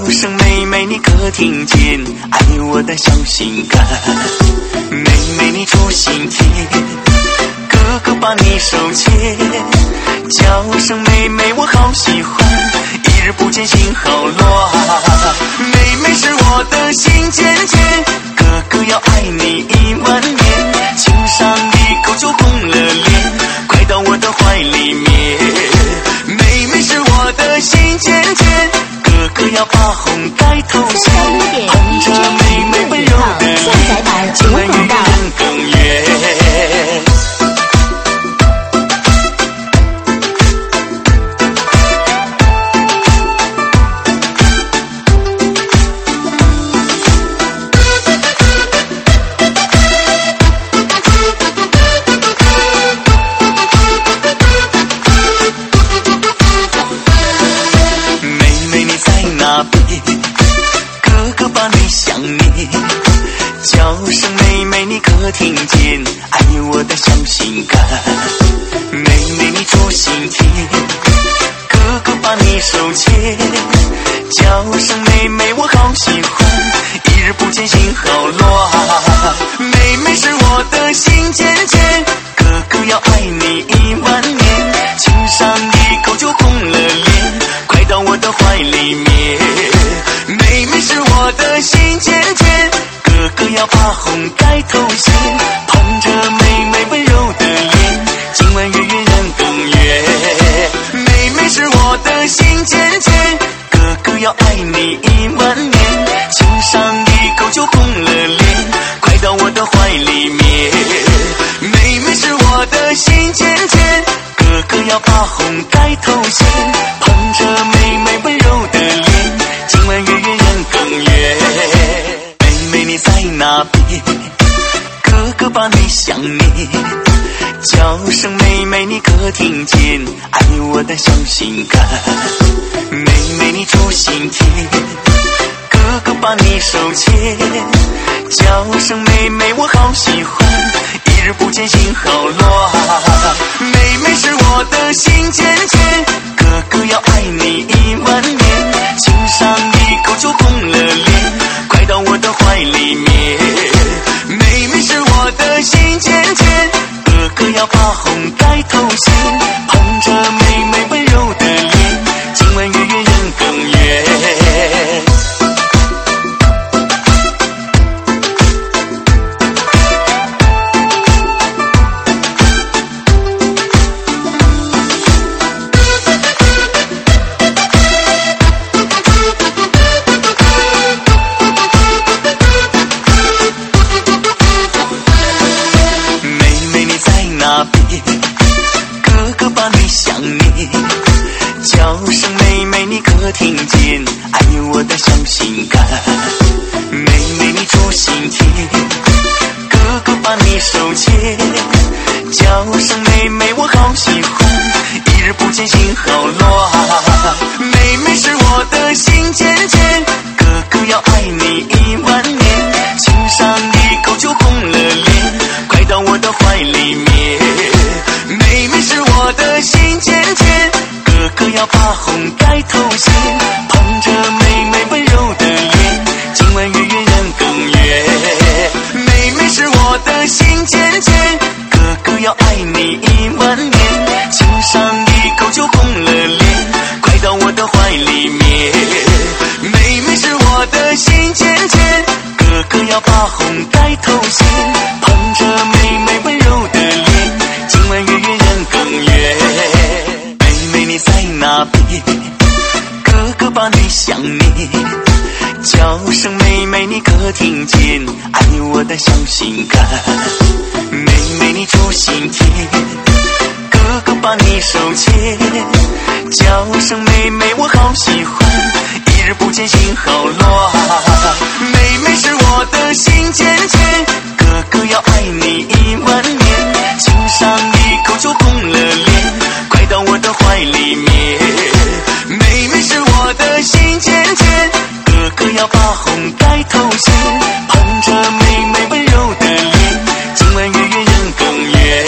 声妹妹你可听见爱我的小心肝？妹妹你出心田，哥哥把你手牵，叫声妹妹我好喜欢，一日不见心好乱。妹妹是我的心尖尖，哥哥要爱你10000年，亲上一口就红了脸，快到我的怀里面。妹妹是我的心尖尖，哥哥要把红盖头上，捧着妹妹温柔的脸，今晚月圆人更圆。叫声妹妹你可听见爱我的小心肝？妹妹你出心田，哥哥把你手牵，叫声妹妹我好喜欢，一日不见心好乱。妹妹是我的心尖尖，哥哥要爱你10000年，亲上一口就红了脸，快到我的怀里面。妹妹是我的心尖尖，哥哥要把红盖头衔，捧着妹妹温柔的脸，今晚月圆人更圆。妹妹是我的心尖尖，哥哥要爱你10000年，亲上一口就红了脸，快到我的怀里面。妹妹是我的心尖尖，哥哥要把红盖头衔，捧着妹妹温柔的脸，今晚月圆人更圆。妹妹你在哪边？哥哥把你想念，叫声妹妹你可听见爱我的小心肝？妹妹你出心田，哥哥把你手牵，叫声妹妹我好喜欢，一日不见心好乱。妹妹是我的心尖尖，哥哥要爱你10000年，亲上一口就红了脸，快到我的怀里面。妹妹是我的心尖尖，哥哥要把红盖头衔，捧着妹妹温柔的脸，今晚月圆人更圆。哥哥把你想念，叫声妹妹你可听见爱我的小心肝？妹妹你出心田，哥哥把你手牵，叫声妹妹我好喜欢，一日不见心好乱。妹妹是我的心尖尖，哥哥要爱你10000年，亲上一口就红了脸，快到我的怀里面。妹妹是我的心尖尖，哥哥要把红盖头衔，捧着妹妹温柔的脸，今晚月圆人更圆。妹妹是我的心尖尖，哥哥要爱你10000年，亲上一口就红了脸，快到我的怀里面。妹妹是我的心尖尖，哥哥要把红盖头衔，捧着妹妹温柔的脸，今晚月圆人更圆。妹妹你在哪边？哥哥把你想念，叫声妹妹你可听见爱我的小心肝？妹妹你出心田，哥哥把你手牵，叫声妹妹我好喜欢，一日不见心好乱。妹妹是我的心尖尖，哥哥要爱你10000年，亲上一口就红了脸，快到我的怀里面。妹妹是我的心尖尖，哥哥要把红盖头衔，捧着妹妹温柔的脸，今晚月圆人更圆。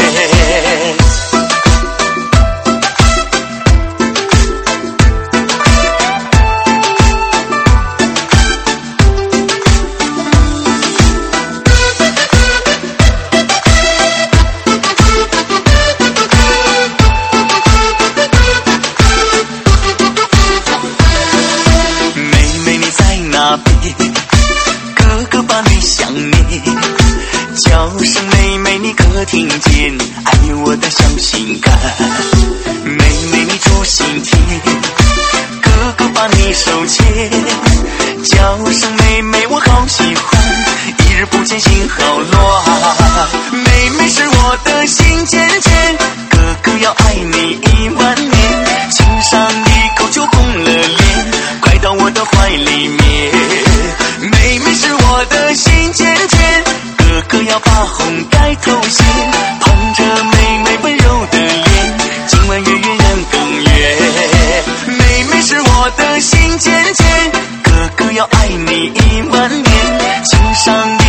可听见爱我的小心肝？妹妹你住心田，哥哥把你手牵，叫声妹妹我好喜欢，一日不见心好乱。妹妹是我的心尖尖，哥哥要爱你10000年，亲上一口就红了脸，快到我的怀里面。妹妹是我的心尖尖，哥哥要把红盖头衔，捧着妹妹温柔的脸，今晚月圆人更圆。妹妹是我的心尖尖，哥哥要爱你10000年，亲上